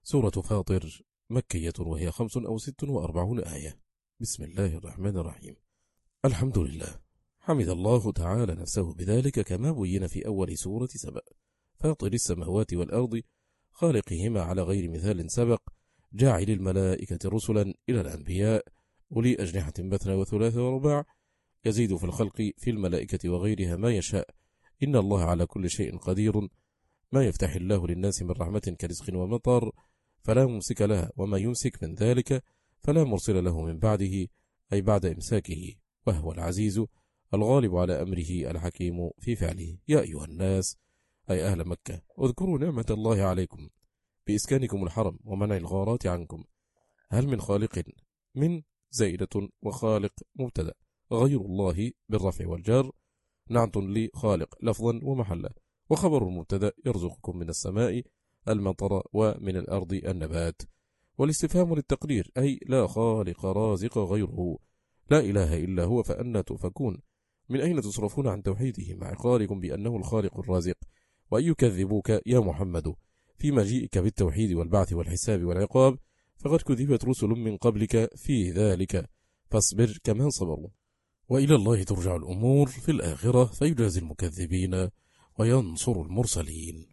سورة فاطر مكية وهي 46 آية. بسم الله الرحمن الرحيم. الحمد لله. حمد الله تعالى نفسه بذلك كما بين في أول سورة سبأ. فاطر السماوات والأرض خالقهما على غير مثال سبق، جاعل الملائكة رسلا إلى الأنبياء أولي أجنحة مثنى وثلاث ورباع، يزيد في الخلق في الملائكة وغيرها ما يشاء، إن الله على كل شيء قدير. ما يفتح الله للناس من رحمة كرزق ومطر فلا ممسك لها، وما يمسك من ذلك فلا مرسل له من بعده، أي بعد إمساكه، وهو العزيز الغالب على أمره الحكيم في فعله. يا أيها الناس، أي أهل مكة، اذكروا نعمة الله عليكم بإسكانكم الحرم ومنع الغارات عنكم. هل من خالق؟ من زائدة وخالق مبتدأ، غير الله بالرفع والجر نعت لخالق لفظا ومحلا، وخبر المبتدأ يرزقكم من السماء المطر ومن الأرض النبات. والاستفهام للتقرير، أي لا خالق رازق غيره، لا إله إلا هو، فأنا تؤفكون؟ من أين تصرفون عن توحيده مع إقراركم بأنه الخالق الرازق؟ وأن يكذبوك يا محمد في مجيئك بالتوحيد والبعث والحساب والعقاب، فقد كذبت رسل من قبلك في ذلك، فاصبر كما صبروا. وإلى الله ترجع الأمور في الآخرة، فيجازي المكذبين وينصر المرسلين.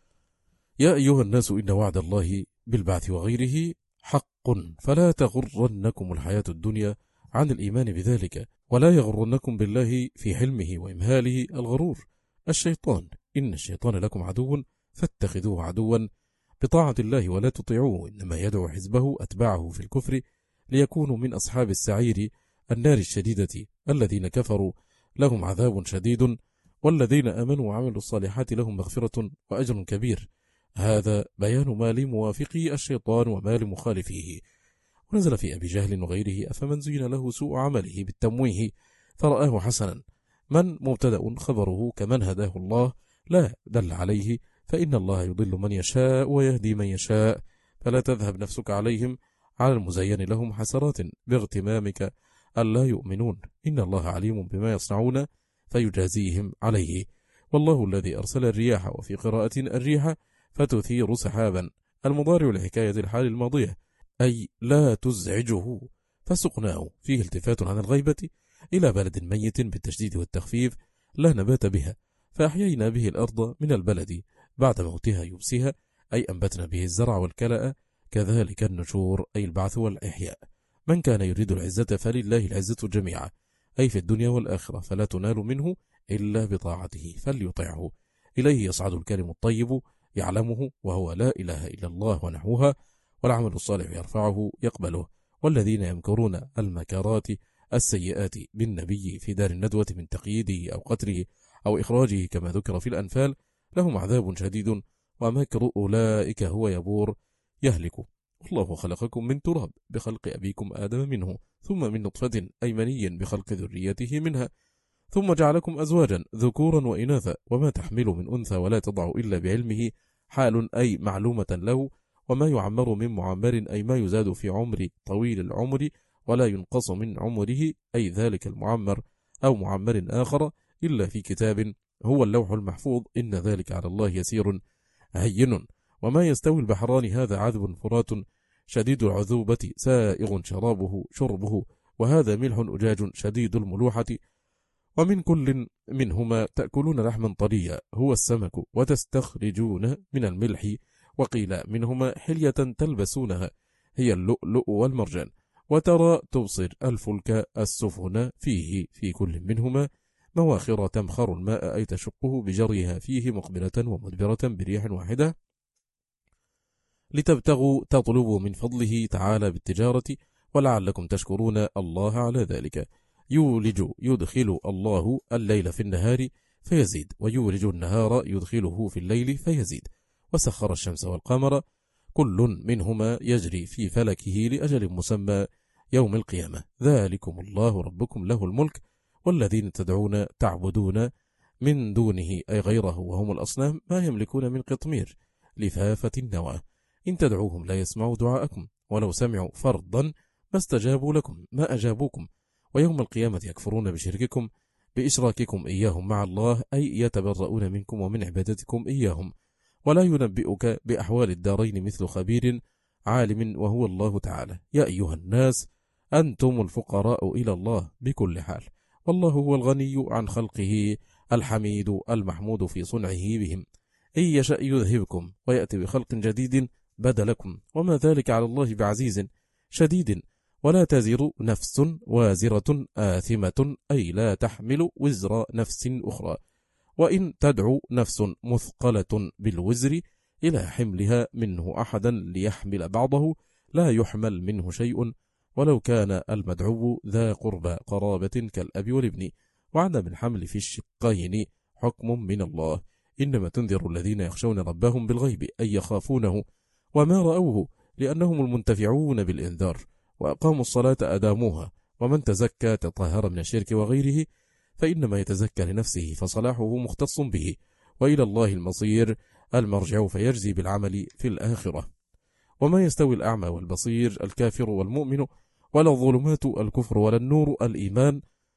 يا أيها الناس، إن وعد الله بالبعث وغيره حق، فلا تغرنكم الحياة الدنيا عن الإيمان بذلك، ولا يغرنكم بالله في حلمه وإمهاله الغرور الشيطان، إن الشيطان لكم عدو فاتخذوه عدوا بطاعة الله ولا تطيعوه، إنما يدعو حزبه أتباعه في الكفر ليكونوا من أصحاب السعير النار الشديدة، الذين كفروا لهم عذاب شديد، والذين آمنوا وعملوا الصالحات لهم مغفرة وأجر كبير. هذا بيان ما لموافقه الشيطان وما لمخالفيه. ونزل في أبي جهل وغيره: أفمن زين له سوء عمله بالتمويه فرآه حسنا، من مبتدأ خبره كمن هداه الله لا دل عليه، فإن الله يضل من يشاء ويهدي من يشاء، فلا تذهب نفسك عليهم على المزين لهم حسرات باغتمامك ألا يؤمنون، إن الله عليم بما يصنعون فيجازيهم عليه. والله الذي أرسل الرياح، وفي قراءة الريح فتثير سحابا، المضارع لحكاية الحال الماضية، أي لا تزعجه، فسقناه فيه التفات عن الغيبة إلى بلد ميت بالتشديد والتخفيف لا نبات بها، فأحيينا به الأرض من البلد بعد موتها يبسها، أي أنبتنا به الزرع والكلأ، كذلك النشور، أي البعث والإحياء. من كان يريد العزة فلله العزة جميعا، أي في الدنيا والآخرة، فلا تنال منه إلا بطاعته فليطعه. إليه يصعد الكلم الطيب يعلمه، وهو لا إله إلا الله ونحوها، والعمل الصالح يرفعه يقبله. والذين يمكرون المكرات السيئات بالنبي في دار الندوة من تقييده أو قتله أو إخراجه كما ذكر في الأنفال لهم عذاب شديد، ومكر أولئك هو يبور يهلك. الله خلقكم من تراب بخلق أبيكم آدم منه، ثم من نطفة أي مني بخلق ذريته منها، ثم جعلكم أزواجا ذكورا وإناثا، وما تحمل من أنثى ولا تضع إلا بعلمه، حال أي معلومة له، وما يعمر من معمر أي ما يزاد في عمر طويل العمر ولا ينقص من عمره، أي ذلك المعمر أو معمر آخر، إلا في كتاب هو اللوح المحفوظ، إن ذلك على الله يسير هين. وما يستوي البحران، هذا عذب فرات شديد العذوبة سائغ شربه، وهذا ملح أجاج شديد الملوحة، ومن كل منهما تأكلون لحما طريا هو السمك، وتستخرجون من الملح، وقيل منهما حلية تلبسونها هي اللؤلؤ والمرجان، وترى تبصر الفلك السفن فيه في كل منهما مواخر تمخر الماء، أي تشقه بجريها فيه مقبلة ومدبرة بريح واحدة، لتبتغوا تطلبوا من فضله تعالى بالتجارة، ولعلكم تشكرون الله على ذلك. يدخل الله الليل في النهار فيزيد، ويولج النهار يدخله في الليل فيزيد، وسخر الشمس والقمر كل منهما يجري في فلكه لأجل مسمى يوم القيامة، ذلكم الله ربكم له الملك، والذين تدعون تعبدون من دونه أي غيره وهم الأصنام ما يملكون من قطمير لفافة النوى، إن تدعوهم لا يسمعوا دعاءكم، ولو سمعوا فرضا ما استجابوا لكم ما أجابوكم، ويوم القيامة يكفرون بشرككم بإشراككم إياهم مع الله، أي يتبرؤون منكم ومن عبادتكم إياهم، ولا ينبئك بأحوال الدارين مثل خبير عالم وهو الله تعالى. يا أيها الناس أنتم الفقراء إلى الله بكل حال، والله هو الغني عن خلقه الحميد المحمود في صنعه بهم. إن يشأ يذهبكم ويأتي بخلق جديد بدلكم، وما ذلك على الله بعزيز شديد. ولا تزر نفس وازرة آثمة، أي لا تحمل وزر نفس أخرى، وإن تدعو نفس مثقلة بالوزر إلى حملها منه أحدا ليحمل بعضه لا يحمل منه شيء، ولو كان المدعو ذا قرابة كالأب والابن. وعدم الحمل في الشقين حكم من الله، إنما تنذر الذين يخشون ربهم بالغيب أي يخافونه وما رأوه، لأنهم المنتفعون بالإنذار، وأقاموا الصلاة أداموها. ومن تزكى تطهر من الشرك وغيره فإنما يتزكى لنفسه، فصلاحه مختص به، وإلى الله المصير المرجع فيجزي بالعمل في الآخرة. وما يستوي الأعمى والبصير، الكافر والمؤمن، ولا الظلمات الكفر ولا النور الإيمان،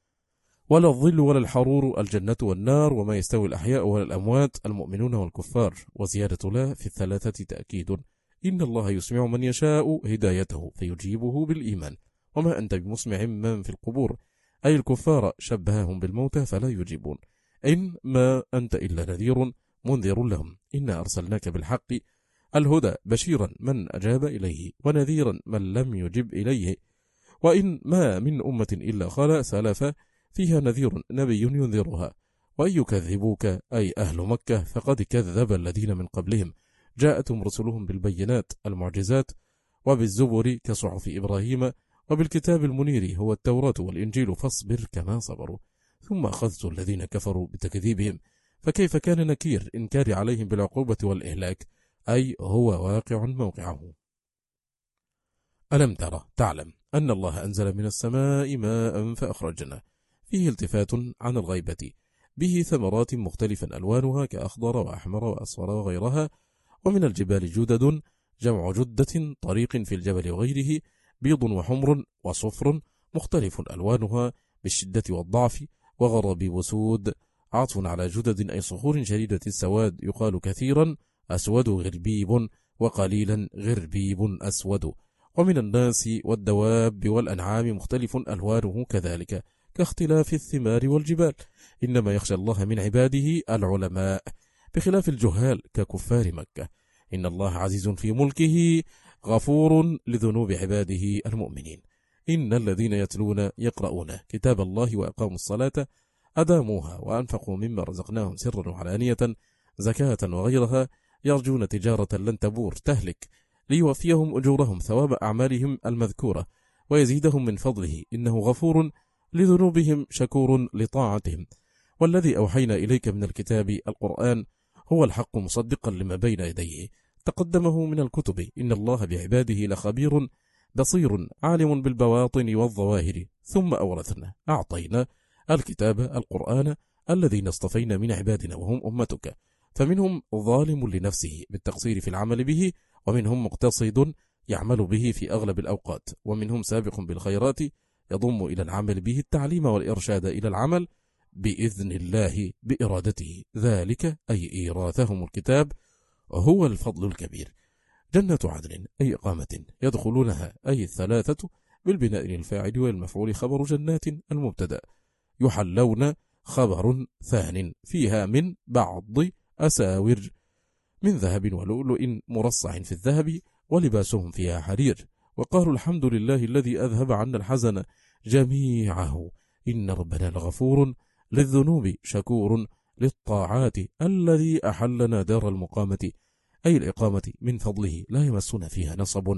ولا الظل ولا الحرور الجنة والنار. وما يستوي الأحياء ولا الأموات، المؤمنون والكفار. وزيادة لا في الثلاثة تأكيد. إن الله يسمع من يشاء هدايته فيجيبه بالإيمان، وما أنت بمسمع من في القبور، أي الكفار شبههم بالموتى فلا يجيبون. إن ما أنت إلا نذير منذر لهم، إنا أرسلناك بالحق الهدى بشيرا من أجاب إليه ونذيرا من لم يجب إليه. وإن ما من أمة إلا خلا سلف فيها نذير نبي ينذرها. وأن يكذبوك أي أهل مكة فقد كذب الذين من قبلهم، جاءتهم رسلهم بالبينات المعجزات وبالزبر كصحف إبراهيم وبالكتاب المنير هو التوراة والإنجيل، فاصبر كما صبروا. ثم أخذت الذين كفروا بتكذيبهم، فكيف كان نكير إنكار عليهم بالعقوبة والإهلاك، أي هو واقع موقعه. ألم ترى تعلم أن الله أنزل من السماء ماء فأخرجنا فيه التفات عن الغيبة به ثمرات مختلفا ألوانها كأخضر وأحمر وأصفر وغيرها. ومن الجبال جدد جمع جدة طريق في الجبل وغيره، بيض وحمر وصفر مختلف ألوانها بالشدة والضعف، وغرابيب سود عطف على جدد أي صخور شديدة السواد، يقال كثيرا أسود غربيب وقليلا غربيب أسود. ومن الناس والدواب والأنعام مختلف ألوانه كذلك كاختلاف الثمار والجبال، إنما يخشى الله من عباده العلماء بخلاف الجهال ككفار مكة. إن الله عزيز في ملكه غفور لذنوب عباده المؤمنين. إن الذين يقرؤون كتاب الله وأقاموا الصلاة أداموها وأنفقوا مما رزقناهم سرا وعلانية زكاة وغيرها يرجون تجارة لن تبور تهلك ليوفيهم أجورهم ثواب أعمالهم المذكورة ويزيدهم من فضله، إنه غفور لذنوبهم شكور لطاعتهم. والذي أوحينا إليك من الكتاب القرآن هو الحق مصدقا لما بين يديه تقدمه من الكتب. إن الله بعباده لخبير بصير عالم بالبواطن والظواهر. ثم أورثنا أعطينا الكتاب القرآن الذين اصطفينا من عبادنا وهم أمتك، فمنهم ظالم لنفسه بالتقصير في العمل به، ومنهم مقتصد يعمل به في أغلب الأوقات، ومنهم سابق بالخيرات يضم إلى العمل به التعليم والإرشاد إلى العمل بإذن الله بإرادته، ذلك أي إيراثهم الكتاب هو الفضل الكبير. جنة عدن أي إقامة يدخلونها أي الثلاثة بالبناء للفاعل والمفعول خبر جنات المبتدأ. يحلون خبر ثان فيها من بعض أساور من ذهب ولؤلؤ مرصع في الذهب ولباسهم فيها حرير. وقالوا الحمد لله الذي أذهب عنا الحزن جميعه إن ربنا لغفور للذنوب شكور للطاعات الذي أحلنا دار المقامة أي الإقامة من فضله لا يمسنا فيها نصب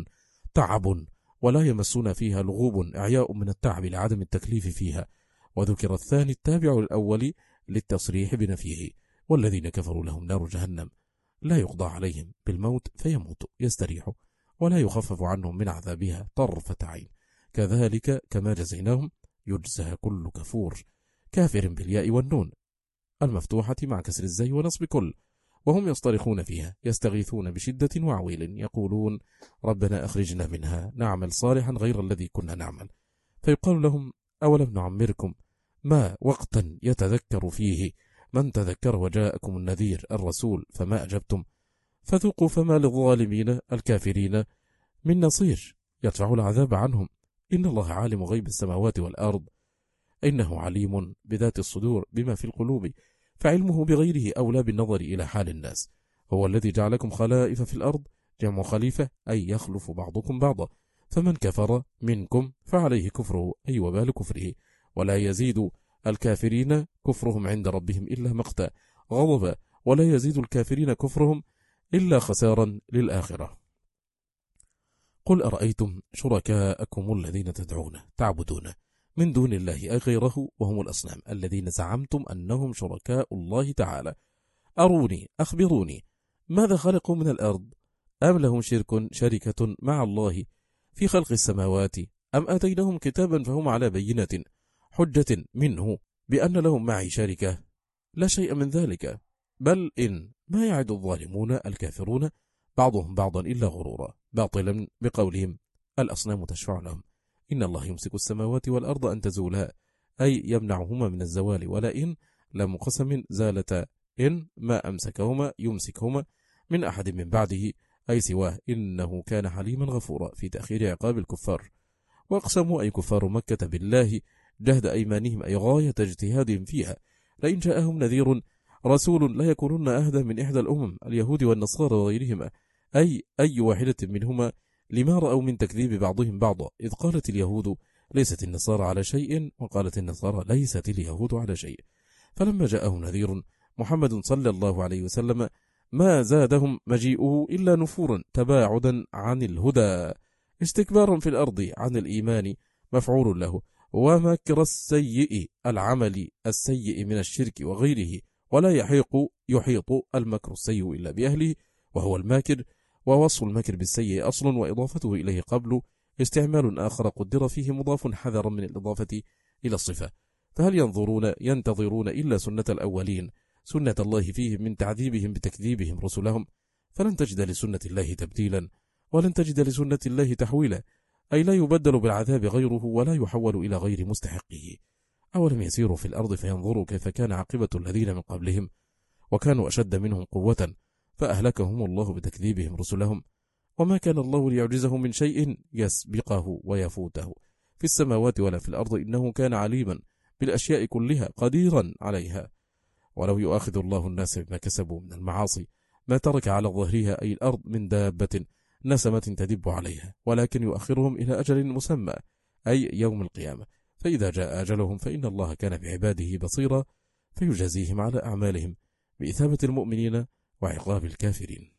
تعب ولا يمسنا فيها لغوب إعياء من التعب لعدم التكليف فيها. وذكر الثاني التابع للأول للتصريح بنفيه. والذين كفروا لهم نار جهنم لا يقضى عليهم بالموت فيموتوا يستريحوا ولا يخفف عنهم من عذابها طرفة عين، كذلك كما جزيناهم يجزى كل كفور كافر بالياء والنون المفتوحة مع كسر الزي ونصب كل، وهم يصطرخون فيها يستغيثون بشدة وعويل يقولون ربنا أخرجنا منها نعمل صالحا غير الذي كنا نعمل، فيقال لهم أولم نعمركم ما وقتا يتذكر فيه من تذكر وجاءكم النذير الرسول فما أجبتم فذوقوا فما للظالمين الكافرين من نصير يدفع العذاب عنهم. إن الله عالم غيب السماوات والأرض، إنه عليم بذات الصدور بما في القلوب، فعلمه بغيره أولى بالنظر إلى حال الناس. هو الذي جعلكم خلائف في الأرض، جمع خليفة أي يخلف بعضكم بعضا، فمن كفر منكم فعليه كفره أي وبال كفره، ولا يزيد الكافرين كفرهم عند ربهم إلا مقتا غضبا، ولا يزيد الكافرين كفرهم إلا خسارا للآخرة. قل أرأيتم شركاءكم الذين تعبدون من دون الله أي غيره، وهم الأصنام الذين زعمتم أنهم شركاء الله تعالى، أروني أخبروني ماذا خلقوا من الأرض، أم لهم شركة مع الله في خلق السماوات، أم أتيناهم كتابا فهم على بينة حجة منه بأن لهم معي شركة، لا شيء من ذلك، بل إن ما يعد الظالمون الكافرون بعضهم بعضا إلا غرورا، باطلا بقولهم الأصنام تشفع لهم. إن الله يمسك السماوات والأرض أن تزولا، أي يمنعهما من الزوال، ولئن لم قسم زالتا، إن ما أمسكهما يمسكهما من أحد من بعده أي سواه، إنه كان حليما غفورا في تأخير عقاب الكفار. وأقسموا أي كفار مكة بالله جهد أيمانهم أي غاية اجتهادهم فيها، لئن جاءهم نذير رسول لا يكونن أهدى من إحدى الأمم اليهود والنصارى وغيرهما، أي واحدة منهما، لما رأوا من تكذيب بعضهم بعضا، إذ قالت اليهود ليست النصارى على شيء، وقالت النصارى ليست اليهود على شيء. فلما جاءهم نذير محمد صلى الله عليه وسلم ما زادهم مجيئه إلا نفورا تباعدا عن الهدى، استكبارا في الأرض عن الإيمان مفعول له، ومكر السيء العمل السيء من الشرك وغيره، ولا يحيط المكر السيء إلا بأهله وهو الماكر، ووصف المكر بالسيء أصل، وإضافته إليه قبل استعمال آخر قدر فيه مضاف حذرا من الإضافة إلى الصفة. فهل ينتظرون إلا سنة الأولين، سنة الله فيهم من تعذيبهم بتكذيبهم رسلهم، فلن تجد لسنة الله تبديلا، ولن تجد لسنة الله تحويلا، أي لا يبدل بالعذاب غيره ولا يحول إلى غير مستحقه. أولم يسيروا في الأرض فينظروا كيف كان عاقبة الذين من قبلهم، وكانوا أشد منهم قوة فأهلكهم الله بتكذيبهم رسلهم، وما كان الله ليعجزه من شيء يسبقه ويفوته في السماوات ولا في الأرض، إنه كان عليما بالأشياء كلها قديرا عليها. ولو يؤاخذ الله الناس بما كسبوا من المعاصي ما ترك على ظهرها أي الأرض من دابة نسمة تدب عليها، ولكن يؤخرهم إلى أجل مسمى أي يوم القيامة، فإذا جاء أجلهم فإن الله كان بعباده بصيرا، فيجازيهم على أعمالهم بإثابة المؤمنين وعقاب الكافرين.